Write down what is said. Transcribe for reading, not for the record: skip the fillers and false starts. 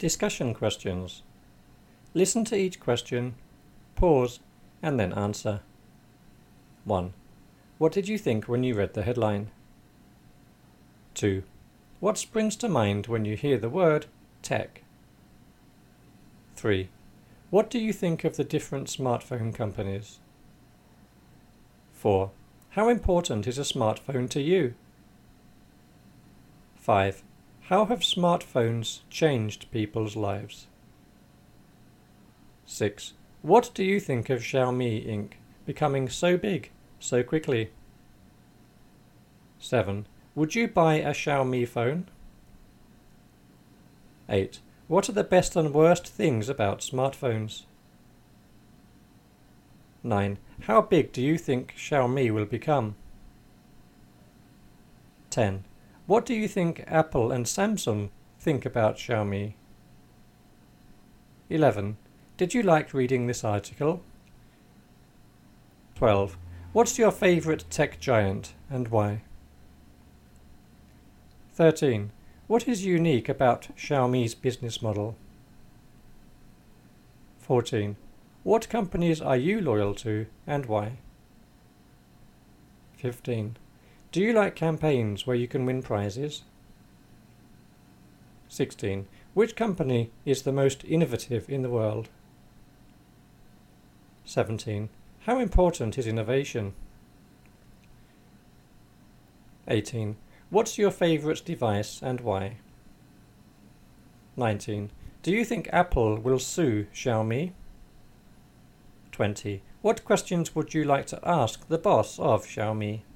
Discussion questions. Listen to each question, pause, and then answer. 1. What did you think when you read the headline? 2. What springs to mind when you hear the word tech? 3. What do you think of the different smartphone companies? 4. How important is a smartphone to you? 5. How have smartphones changed people's lives? 6. What do you think of Xiaomi Inc. becoming so big so quickly? 7. Would you buy a Xiaomi phone? 8. What are the best and worst things about smartphones? 9. How big do you think Xiaomi will become? 10. What do you think Apple and Samsung think about Xiaomi? 11. Did you like reading this article? 12. What's your favourite tech giant and why? 13. What is unique about Xiaomi's business model? 14. What companies are you loyal to and why? 15. Do you like campaigns where you can win prizes? 16. Which company is the most innovative in the world? 17. How important is innovation? 18. What's your favourite device and why? 19. Do you think Apple will sue Xiaomi? 20. What questions would you like to ask the boss of Xiaomi?